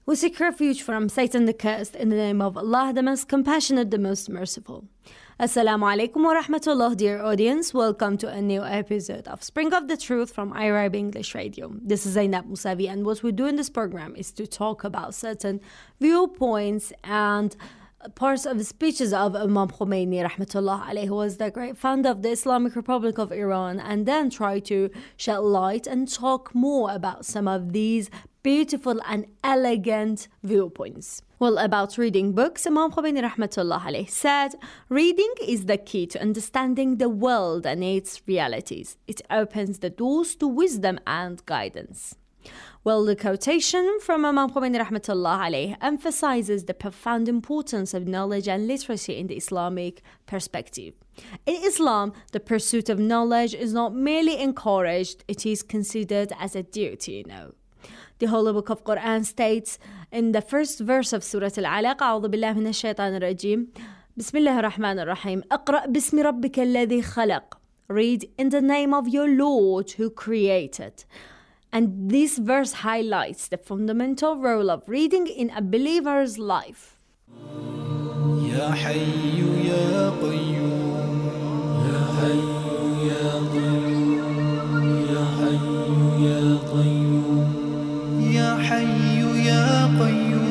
We seek refuge from Satan the cursed in the name of Allah, the most compassionate, the most merciful. Assalamu alaikum wa rahmatullah, dear audience. Welcome to a new episode of Spring of the Truth from Arab English Radio. This is Zainab Musavi, and what we do in this program is to talk about certain viewpoints and parts of the speeches of Imam Khomeini rahmatullah alayhi, who was the great founder of the Islamic Republic of Iran, and then try to shed light and talk more about some of these beautiful and elegant viewpoints. Well, about reading books, Imam Khomeini rahmatullah alayhi said, reading is the key to understanding the world and its realities. It opens the doors to wisdom and guidance. Well, the quotation from Imam Khomeini rahmatullah alayhi emphasizes the profound importance of knowledge and literacy in the Islamic perspective. In Islam, the pursuit of knowledge is not merely encouraged, it is considered as a duty, The Holy Book of Quran states in the first verse of Surah Al-Alaq, أعوذ بالله من الشيطان الرجيم, بسم الله الرحمن الرحيم, اقرأ باسم ربك الذي خلق. Read in the name of your Lord who created. And this verse highlights the fundamental role of reading in a believer's life. يا حي يا قيوم يا حي يا قيوم يا حي يا قيوم يا حي يا قيوم.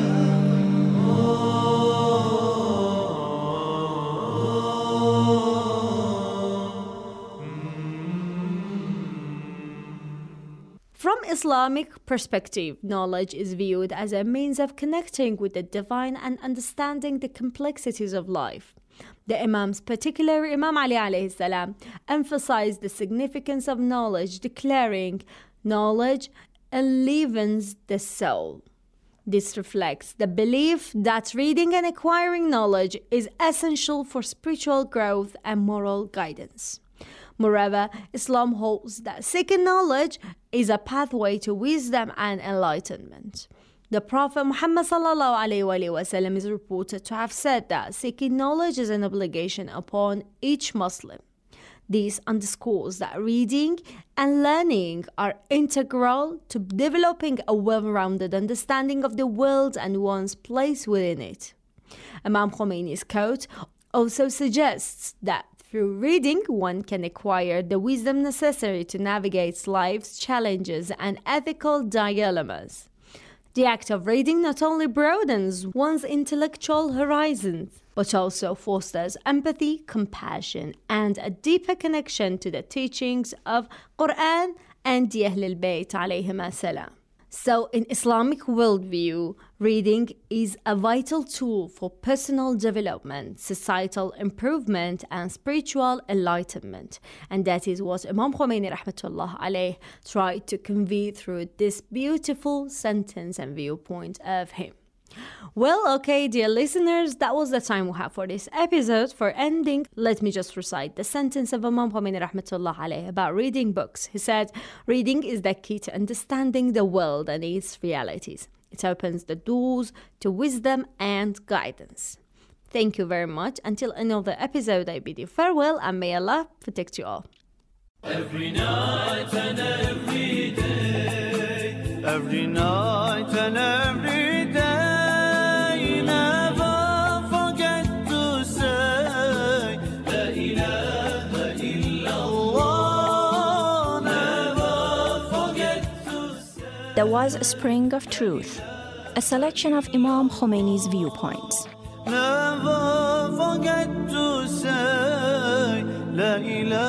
From Islamic perspective, knowledge is viewed as a means of connecting with the divine and understanding the complexities of life. The Imams, particularly Imam Ali alayhi salam, emphasized the significance of knowledge, declaring knowledge enlivens the soul. This reflects the belief that reading and acquiring knowledge is essential for spiritual growth and moral guidance. Moreover, Islam holds that seeking knowledge is a pathway to wisdom and enlightenment. The Prophet Muhammad ﷺ is reported to have said that seeking knowledge is an obligation upon each Muslim. This underscores that reading and learning are integral to developing a well-rounded understanding of the world and one's place within it. Imam Khomeini's quote also suggests that through reading, one can acquire the wisdom necessary to navigate life's challenges and ethical dilemmas. The act of reading not only broadens one's intellectual horizons, but also fosters empathy, compassion, and a deeper connection to the teachings of Quran and the Ahlul Bayt alayhim as-salam. So, in Islamic worldview, reading is a vital tool for personal development, societal improvement, and spiritual enlightenment. And that is what Imam Khomeini rahmatullah alayhi tried to convey through this beautiful sentence and viewpoint of him. Well, okay, dear listeners, that was the time we have for this episode. For ending, let me just recite the sentence of Imam Khomeini rahmatullah alayhi about reading books. He said, reading is the key to understanding the world and its realities. It opens the doors to wisdom and guidance. Thank you very much. Until another episode, I bid you farewell, and may Allah protect you all. Every night and every day, every night and every day. There was a Spring of Truth, a selection of Imam Khomeini's viewpoints. Never forget to say, La ilaha